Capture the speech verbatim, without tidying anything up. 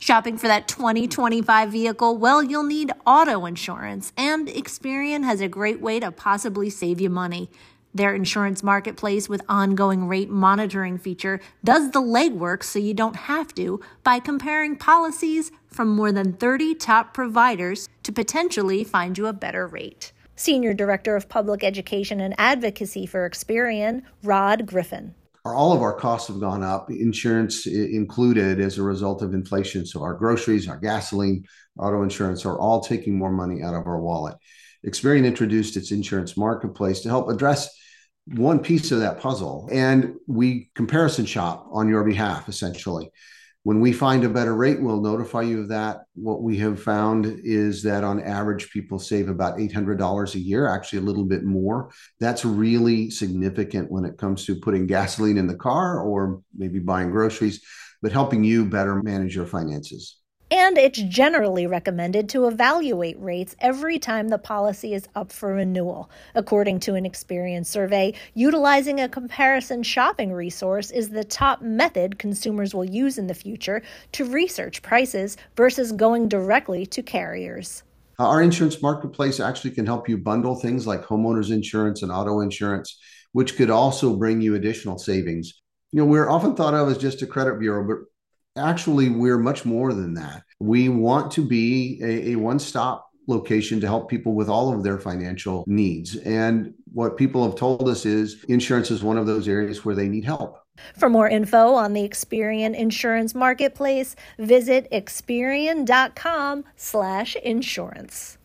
Shopping for that twenty twenty-five vehicle? Well, you'll need auto insurance, and Experian has a great way to possibly save you money. Their insurance marketplace with ongoing rate monitoring feature does the legwork so you don't have to by comparing policies from more than thirty top providers to potentially find you a better rate. Senior Director of Public Education and Advocacy for Experian, Rod Griffin. All of our costs have gone up, insurance included, as a result of inflation. So our groceries, our gasoline, auto insurance are all taking more money out of our wallet. Experian introduced its insurance marketplace to help address one piece of that puzzle. And we comparison shop on your behalf, essentially. When we find a better rate, we'll notify you of that. What we have found is that on average, people save about eight hundred dollars a year, actually a little bit more. That's really significant when it comes to putting gasoline in the car or maybe buying groceries, but helping you better manage your finances. And it's generally recommended to evaluate rates every time the policy is up for renewal. According to an Experian survey, utilizing a comparison shopping resource is the top method consumers will use in the future to research prices versus going directly to carriers. Our insurance marketplace actually can help you bundle things like homeowners insurance and auto insurance, which could also bring you additional savings. You know, we're often thought of as just a credit bureau, but actually, we're much more than that. We want to be a, a one-stop location to help people with all of their financial needs. And what people have told us is insurance is one of those areas where they need help. For more info on the Experian Insurance Marketplace, visit Experian dot com slash insurance.